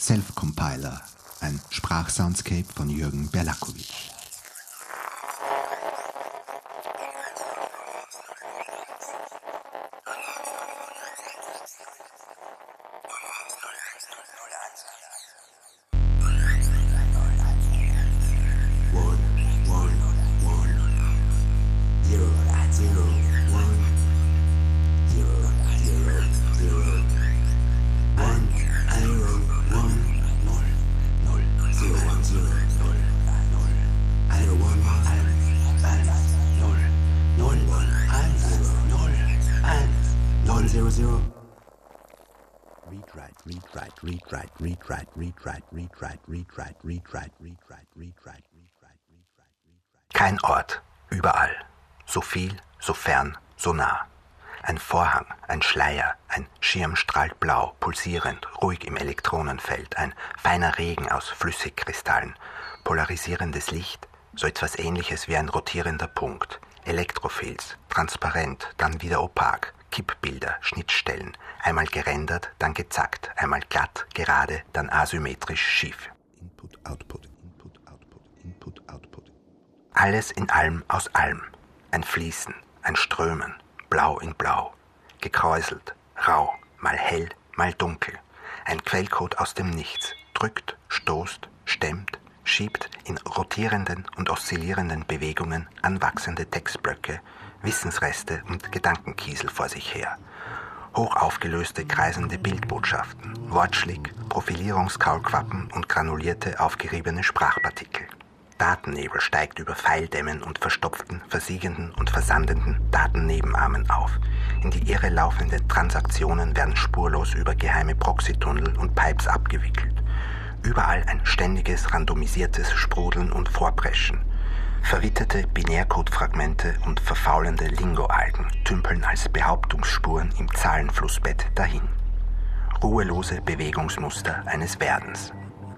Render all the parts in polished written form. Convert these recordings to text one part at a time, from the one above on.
Self-Compiler, ein Sprachsoundscape von Jürgen Berlakovic. Kein Ort, überall. So viel, so fern, so nah. Ein Vorhang, ein Schleier, ein Schirm strahlt blau, pulsierend, ruhig im Elektronenfeld, ein feiner Regen aus Flüssigkristallen, polarisierendes Licht, so etwas Ähnliches wie ein rotierender Punkt, Elektrofilz, transparent, dann wieder opak, Kippbilder, Schnittstellen, einmal gerendert, dann gezackt, einmal glatt, gerade, dann asymmetrisch schief. Input, Output, Input, Output, Input, Output. Alles in allem aus allem. Ein Fließen, ein Strömen, blau in blau. Gekräuselt, rau, mal hell, mal dunkel. Ein Quellcode aus dem Nichts. Drückt, stoßt, stemmt, schiebt in rotierenden und oszillierenden Bewegungen anwachsende Textblöcke, Wissensreste und Gedankenkiesel vor sich her. Hochaufgelöste, kreisende Bildbotschaften, Wortschlick, Profilierungskaulquappen und granulierte, aufgeriebene Sprachpartikel. Datennebel steigt über Pfeildämmen und verstopften, versiegenden und versandenden Datennebenarmen auf. In die Irre laufenden Transaktionen werden spurlos über geheime Proxytunnel und Pipes abgewickelt. Überall ein ständiges, randomisiertes Sprudeln und Vorpreschen. Verwitterte Binärcode-Fragmente und verfaulende Lingo-Algen tümpeln als Behauptungsspuren im Zahlenflussbett dahin. Ruhelose Bewegungsmuster eines Werdens.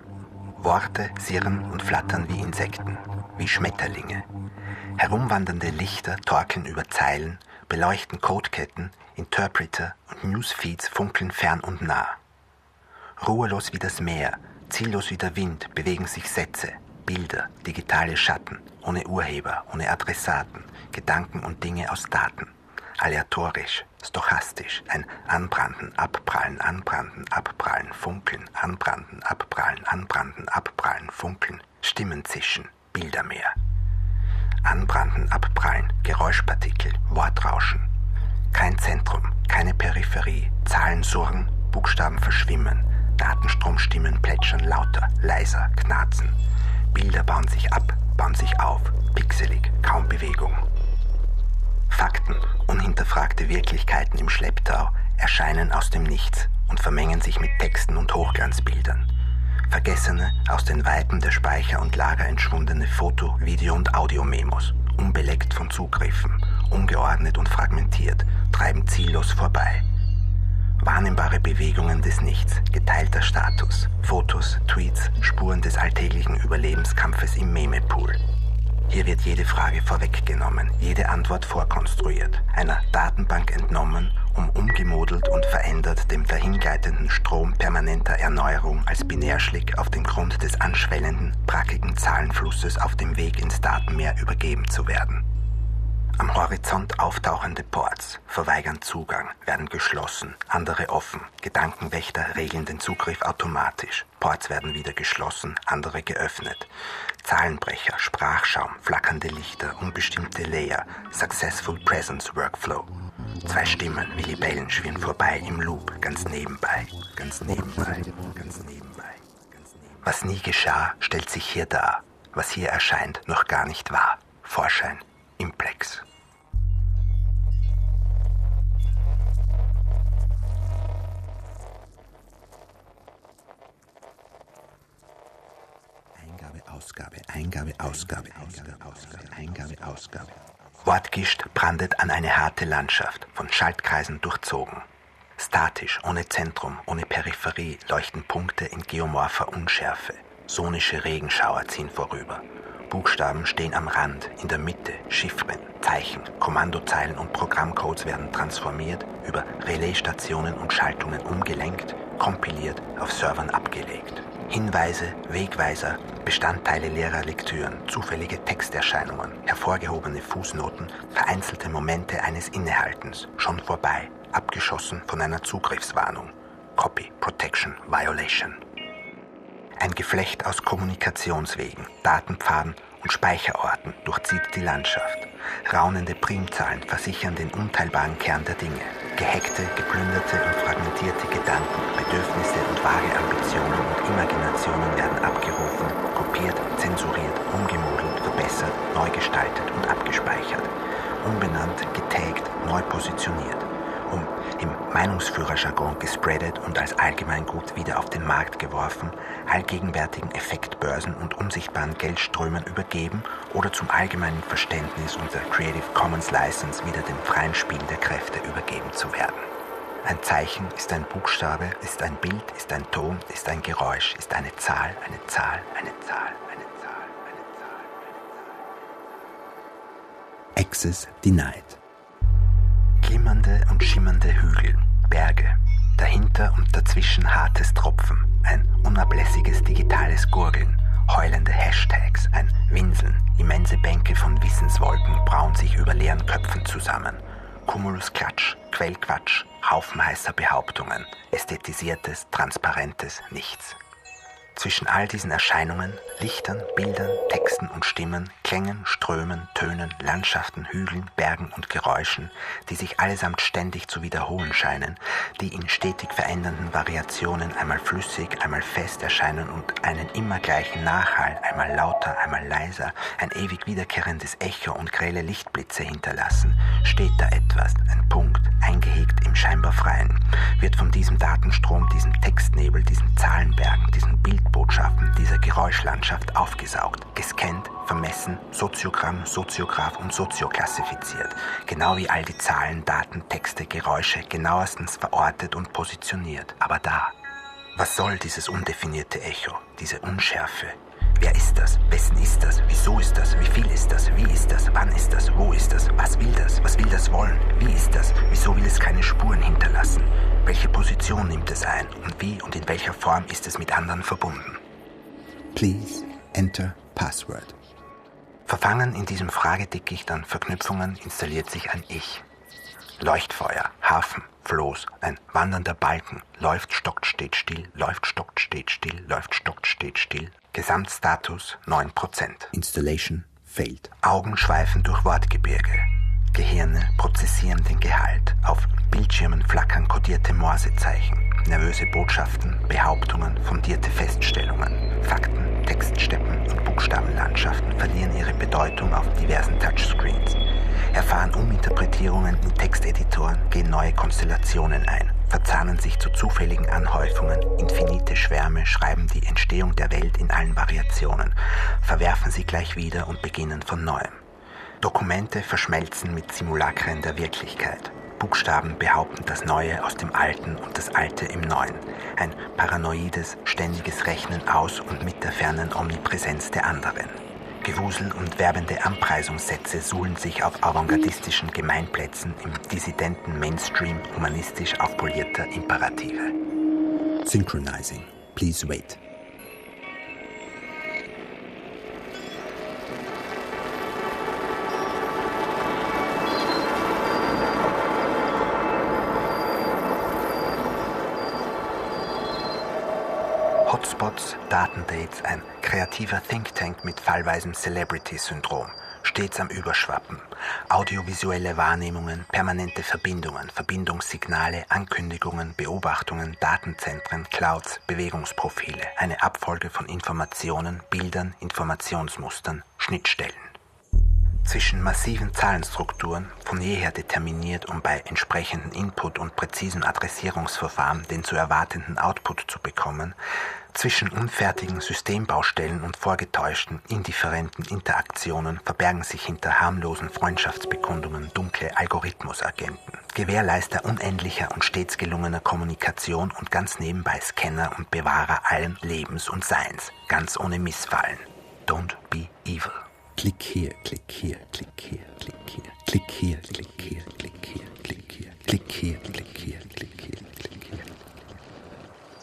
Worte sirren und flattern wie Insekten, wie Schmetterlinge. Herumwandernde Lichter torkeln über Zeilen, beleuchten Codeketten, Interpreter und Newsfeeds funkeln fern und nah. Ruhelos wie das Meer, ziellos wie der Wind bewegen sich Sätze, Bilder, digitale Schatten, ohne Urheber, ohne Adressaten, Gedanken und Dinge aus Daten. Aleatorisch, stochastisch, ein Anbranden, Abprallen, Anbranden, Abprallen, Funkeln, Anbranden, Abprallen, Anbranden, Abprallen, Funkeln, Stimmen zischen, Bildermeer. Anbranden, Abprallen, Geräuschpartikel, Wortrauschen. Kein Zentrum, keine Peripherie, Zahlen surren, Buchstaben verschwimmen, Datenstromstimmen plätschern lauter, leiser, knarzen. Bilder bauen sich ab, bauen sich auf, pixelig, kaum Bewegung. Fakten, unhinterfragte Wirklichkeiten im Schlepptau, erscheinen aus dem Nichts und vermengen sich mit Texten und Hochglanzbildern. Vergessene, aus den Weiten der Speicher und Lager entschwundene Foto-, Video- und Audiomemos, unbeleckt von Zugriffen, ungeordnet und fragmentiert, treiben ziellos vorbei. Wahrnehmbare Bewegungen des Nichts, geteilter Status, Fotos, Tweets, Spuren des alltäglichen Überlebenskampfes im Memepool. Hier wird jede Frage vorweggenommen, jede Antwort vorkonstruiert, einer Datenbank entnommen, um umgemodelt und verändert dem dahingleitenden Strom permanenter Erneuerung als Binärschlick auf dem Grund des anschwellenden, brackigen Zahlenflusses auf dem Weg ins Datenmeer übergeben zu werden. Am Horizont auftauchende Ports verweigern Zugang, werden geschlossen, andere offen. Gedankenwächter regeln den Zugriff automatisch. Ports werden wieder geschlossen, andere geöffnet. Zahlenbrecher, Sprachschaum, flackernde Lichter, unbestimmte Layer, Successful Presence Workflow. Zwei Stimmen wie Libellen schwirren vorbei im Loop, ganz nebenbei, ganz nebenbei, ganz nebenbei. Was nie geschah, stellt sich hier dar. Was hier erscheint, noch gar nicht wahr. Vorschein, Implex. Ausgabe. Wortgischt brandet an eine harte Landschaft, von Schaltkreisen durchzogen. Statisch, ohne Zentrum, ohne Peripherie, leuchten Punkte in geomorpher Unschärfe. Sonische Regenschauer ziehen vorüber. Buchstaben stehen am Rand, in der Mitte, Chiffren, Zeichen, Kommandozeilen und Programmcodes werden transformiert, über Relaisstationen und Schaltungen umgelenkt, kompiliert, auf Servern abgelegt. Hinweise, Wegweiser, Bestandteile leerer Lektüren, zufällige Texterscheinungen, hervorgehobene Fußnoten, vereinzelte Momente eines Innehaltens, schon vorbei, abgeschossen von einer Zugriffswarnung. Copy Protection Violation. Ein Geflecht aus Kommunikationswegen, Datenpfaden und Speicherorten durchzieht die Landschaft. Raunende Primzahlen versichern den unteilbaren Kern der Dinge. Gehackte, geplünderte und fragmentierte Gedanken, Bedürfnisse und vage Ambitionen und Imaginationen werden abgerufen, kopiert, zensuriert, umgemodelt, verbessert, neu gestaltet und abgespeichert. Umbenannt, getaggt, neu positioniert. Im Meinungsführerjargon gespreadet und als Allgemeingut wieder auf den Markt geworfen, allgegenwärtigen Effektbörsen und unsichtbaren Geldströmen übergeben oder zum allgemeinen Verständnis unserer Creative Commons License wieder dem freien Spiel der Kräfte übergeben zu werden. Ein Zeichen ist ein Buchstabe, ist ein Bild, ist ein Ton, ist ein Geräusch, ist eine Zahl, eine Zahl, eine Zahl, eine Zahl, eine Zahl, eine Zahl. Access denied. Glimmernde und schimmernde Hügel, Berge, dahinter und dazwischen hartes Tropfen, ein unablässiges digitales Gurgeln, heulende Hashtags, ein Winseln, immense Bänke von Wissenswolken brauen sich über leeren Köpfen zusammen. Cumulus-Klatsch, Quellquatsch, Haufen heißer Behauptungen, ästhetisiertes, transparentes Nichts. Zwischen all diesen Erscheinungen, Lichtern, Bildern, Texten und Stimmen, Klängen, Strömen, Tönen, Landschaften, Hügeln, Bergen und Geräuschen, die sich allesamt ständig zu wiederholen scheinen, die in stetig verändernden Variationen einmal flüssig, einmal fest erscheinen und einen immer gleichen Nachhall, einmal lauter, einmal leiser, ein ewig wiederkehrendes Echo und grelle Lichtblitze hinterlassen, steht da etwas, ein Punkt, eingehegt im scheinbar Freien, wird von diesem Datenstrom, diesem Textnebel, diesen Zahlenbergen, diesen Bildbotschaften, dieser Geräuschlandschaft aufgesaugt, gescannt, vermessen, Soziogramm, Soziograph und sozioklassifiziert, genau wie all die Zahlen, Daten, Texte, Geräusche genauestens verortet und positioniert. Aber da, was soll dieses undefinierte Echo, diese Unschärfe? Wer ist das? Wessen ist das? Wieso ist das? Wie viel ist das? Wie ist das? Wann ist das? Wo ist das? Was will das? Was will das wollen? Wie ist das? Wieso will es keine Spuren hinterlassen? Welche Position nimmt es ein? Und wie und in welcher Form ist es mit anderen verbunden? Please enter password. Verfangen in diesem Fragedickicht an Verknüpfungen installiert sich ein Ich. Leuchtfeuer, Hafen, Floß, ein wandernder Balken, läuft, stockt, steht still, läuft, stockt, steht still, läuft, stockt, steht still. Gesamtstatus 9%. Installation failed. Augen schweifen durch Wortgebirge. Gehirne prozessieren den Gehalt. Auf Bildschirmen flackern kodierte Morsezeichen. Nervöse Botschaften, Behauptungen, fundierte Feststellungen. Fakten, Textsteppen und Buchstabenlandschaften verlieren ihre Bedeutung auf diversen Touchscreens. Erfahren Uminterpretierungen in Texteditoren, gehen neue Konstellationen ein, verzahnen sich zu zufälligen Anhäufungen, infinite Schwärme schreiben die Entstehung der Welt in allen Variationen, verwerfen sie gleich wieder und beginnen von Neuem. Dokumente verschmelzen mit Simulakren der Wirklichkeit. Buchstaben behaupten das Neue aus dem Alten und das Alte im Neuen. Ein paranoides, ständiges Rechnen aus und mit der fernen Omnipräsenz der anderen. Gewusel und werbende Anpreisungssätze suhlen sich auf avantgardistischen Gemeinplätzen im dissidenten Mainstream humanistisch aufpolierter Imperative. Synchronizing. Please wait. Hotspots, Datendates, ein kreativer Think Tank mit fallweisem Celebrity-Syndrom, stets am Überschwappen. Audiovisuelle Wahrnehmungen, permanente Verbindungen, Verbindungssignale, Ankündigungen, Beobachtungen, Datenzentren, Clouds, Bewegungsprofile, eine Abfolge von Informationen, Bildern, Informationsmustern, Schnittstellen. Zwischen massiven Zahlenstrukturen, von jeher determiniert, um bei entsprechendem Input und präzisen Adressierungsverfahren den zu erwartenden Output zu bekommen, zwischen unfertigen Systembaustellen und vorgetäuschten, indifferenten Interaktionen verbergen sich hinter harmlosen Freundschaftsbekundungen dunkle Algorithmusagenten, Gewährleister unendlicher und stets gelungener Kommunikation und ganz nebenbei Scanner und Bewahrer allen Lebens und Seins, ganz ohne Missfallen. Don't be evil. Klick hier, klick hier, klick hier, klick hier, klick hier, klick hier, klick hier, klick hier, klick hier, klick hier, klick hier, klick hier.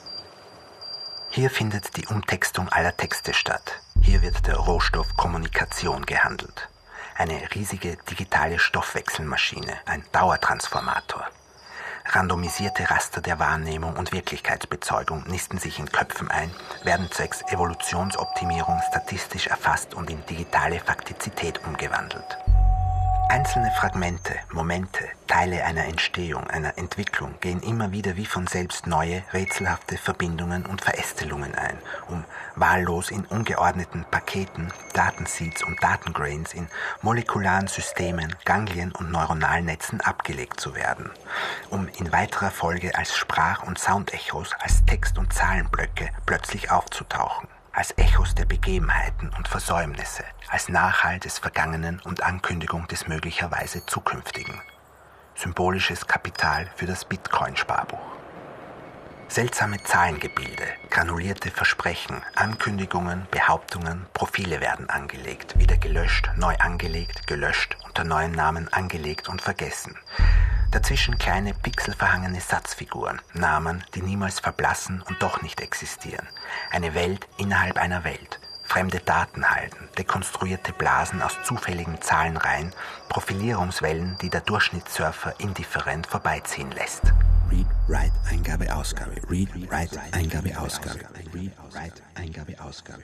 Hier findet die Umtextung aller Texte statt. Hier wird der Rohstoff Kommunikation gehandelt. Eine riesige digitale Stoffwechselmaschine, ein Dauertransformator. Randomisierte Raster der Wahrnehmung und Wirklichkeitsbezeugung nisten sich in Köpfen ein, werden zwecks Evolutionsoptimierung statistisch erfasst und in digitale Faktizität umgewandelt. Einzelne Fragmente, Momente, Teile einer Entstehung, einer Entwicklung gehen immer wieder wie von selbst neue, rätselhafte Verbindungen und Verästelungen ein, um wahllos in ungeordneten Paketen, Datenseeds und Datengrains in molekularen Systemen, Ganglien und neuronalen Netzen abgelegt zu werden, um in weiterer Folge als Sprach- und Soundechos, als Text- und Zahlenblöcke plötzlich aufzutauchen. Als Echos der Begebenheiten und Versäumnisse, als Nachhall des Vergangenen und Ankündigung des möglicherweise Zukünftigen. Symbolisches Kapital für das Bitcoin-Sparbuch. Seltsame Zahlengebilde, granulierte Versprechen, Ankündigungen, Behauptungen, Profile werden angelegt, wieder gelöscht, neu angelegt, gelöscht, unter neuen Namen angelegt und vergessen. Dazwischen kleine pixelverhangene Satzfiguren, Namen, die niemals verblassen und doch nicht existieren. Eine Welt innerhalb einer Welt. Fremde Datenhalden, dekonstruierte Blasen aus zufälligen Zahlenreihen, Profilierungswellen, die der Durchschnittssurfer indifferent vorbeiziehen lässt. Read, Write, Eingabe, Ausgabe. Read, Write, Eingabe, Ausgabe. Read, Write, Eingabe, Ausgabe.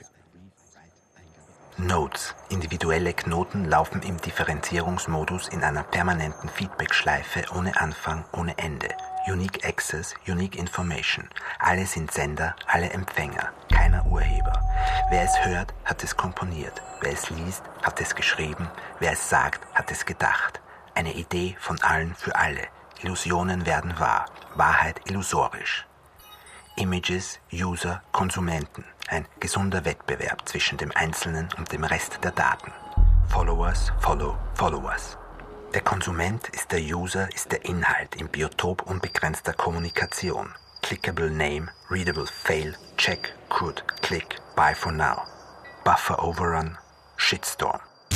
Nodes, individuelle Knoten, laufen im Differenzierungsmodus in einer permanenten Feedback-Schleife ohne Anfang, ohne Ende. Unique Access, Unique Information. Alle sind Sender, alle Empfänger, keiner Urheber. Wer es hört, hat es komponiert. Wer es liest, hat es geschrieben. Wer es sagt, hat es gedacht. Eine Idee von allen für alle. Illusionen werden wahr, Wahrheit illusorisch. Images, User, Konsumenten. Ein gesunder Wettbewerb zwischen dem Einzelnen und dem Rest der Daten. Followers, follow, followers. Der Konsument ist der User, ist der Inhalt im Biotop unbegrenzter Kommunikation. Clickable Name, Readable Fail, Check, Could, Click, Buy for Now. Buffer Overrun, Shitstorm.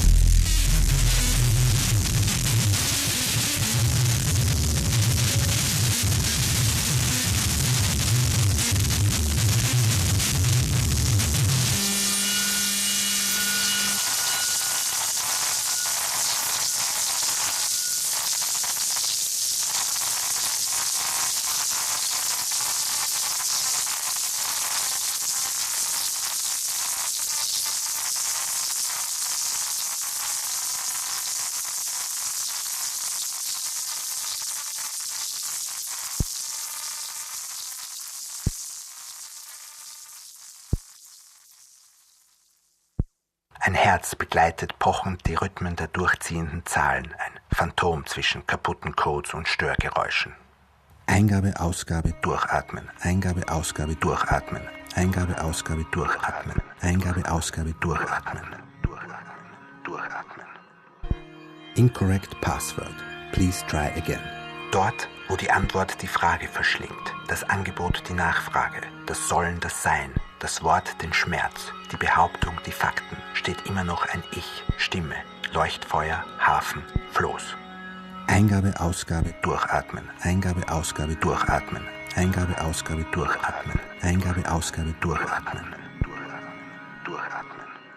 Ein Herz begleitet pochend die Rhythmen der durchziehenden Zahlen, ein Phantom zwischen kaputten Codes und Störgeräuschen. Eingabe, Ausgabe, Durchatmen, Eingabe, Ausgabe, durchatmen, Eingabe, Ausgabe, durchatmen, Eingabe, Ausgabe, durchatmen, durchatmen, durchatmen. Incorrect Password. Please try again. Dort, wo die Antwort die Frage verschlingt, das Angebot die Nachfrage, das Sollen das Sein, das Wort den Schmerz, die Behauptung die Fakten, steht immer noch ein Ich, Stimme, Leuchtfeuer, Hafen, Floß. Eingabe, Ausgabe, Durchatmen, Eingabe, Ausgabe, durchatmen, Eingabe, Ausgabe, durchatmen, Eingabe, Ausgabe, durchatmen, durchatmen.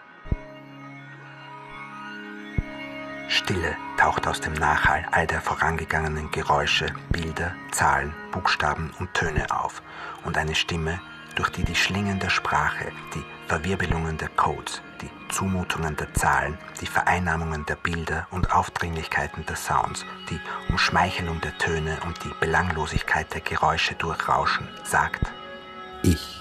Stille taucht aus dem Nachhall all der vorangegangenen Geräusche, Bilder, Zahlen, Buchstaben und Töne auf und eine Stimme, durch die die Schlingen der Sprache, die Verwirbelungen der Codes, die Zumutungen der Zahlen, die Vereinnahmungen der Bilder und Aufdringlichkeiten der Sounds, die Umschmeichelung der Töne und die Belanglosigkeit der Geräusche durchrauschen, sagt: Ich.